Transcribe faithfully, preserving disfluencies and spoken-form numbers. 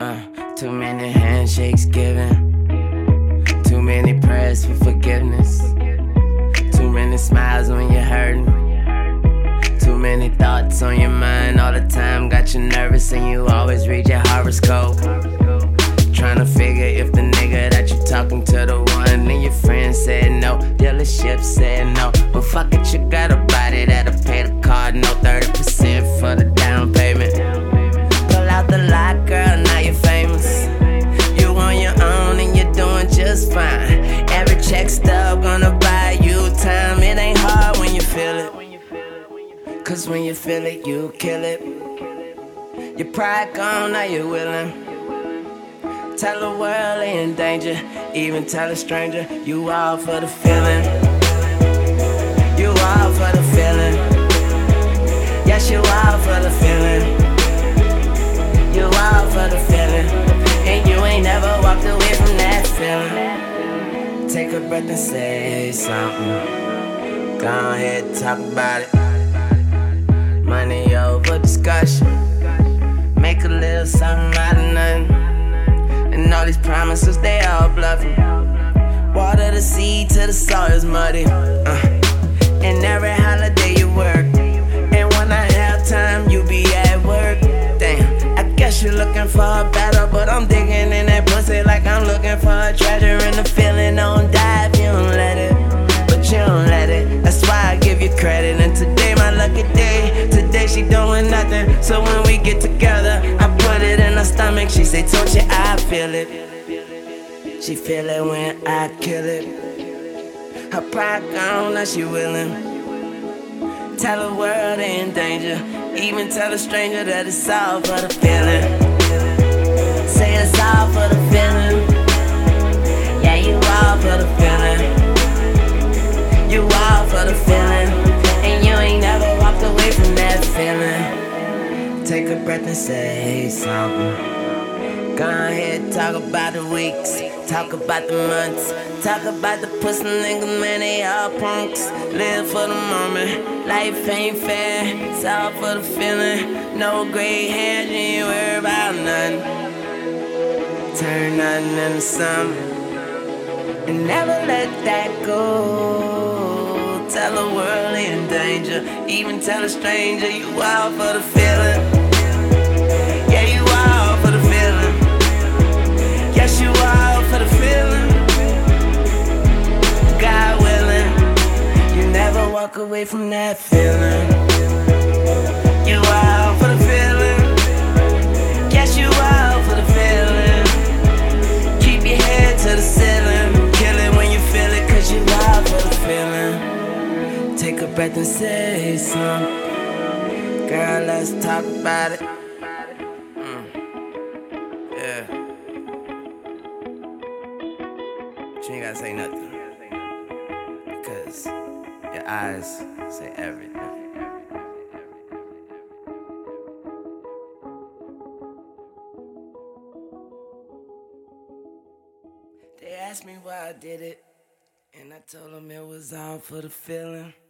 Uh, too many handshakes given, too many prayers for forgiveness, too many smiles when you're hurting, too many thoughts on your mind all the time. Got you nervous and you always read your horoscope, trying to figure if the nigga that you talking to the one. And your friend said no, dealership said no. But fuck it, you got a body that'll pay the card. No thirty percent for the down payment. Pull out the lock, girl, now you're famous. You on your own and you're doing just fine. Every check stub gonna buy you time. It ain't hard when you feel it, cause when you feel it, you kill it. Your pride gone, now you're willing. Tell the world they in danger, even tell a stranger. You all for the feeling, you all for the feeling. Yes, you all for the feeling, you all for the feeling. And you ain't never walked away from that feeling. Take a breath and say something. Go ahead and talk about it. Money over discussion, make a little something out of nothing. And all these promises, they all bluffing. Water the seed till the soil's muddy. uh. And every holiday you work, and when I have time, you be at work. Damn, I guess you're looking for a battle, but I'm digging in that pussy like I'm looking for a treasure. And the feeling don't die if you don't let it, but you don't let it. That's why I give you credit. And today my lucky day, today she doing nothing. So when we get together, I put it in her stomach. She say, told you I feel it. She feel it when I kill it. Her pride gone, now she willing. Tell the world they in danger, even tell a stranger that it's all for the feeling. Say it's all for the feeling. Yeah, you all for the feeling, you all for the feeling. And you ain't never walked away from that feeling. Take a breath and say something. Go ahead, talk about the weeks, talk about the months, talk about the pussy niggas, man, they all punks. Live for the moment, life ain't fair, it's all for the feeling. No gray hairs, you ain't worry about nothing. Turn nothing into something, and never let that go. Tell the world they in danger, even tell a stranger. You all for the feeling, yeah, you all for the feeling. Yes, you all for the feeling. God willing, you never walk away from that feeling. You all for the feeling. Yes, you all for the feeling. Keep your head to the ceiling. Kill it when you feel it, cause you all for the feeling. Take a breath and say something. Girl, let's talk about it. Mm. Yeah. You ain't gotta say nothing, because your eyes say everything. They asked me why I did it, and I told them it was all for the feeling.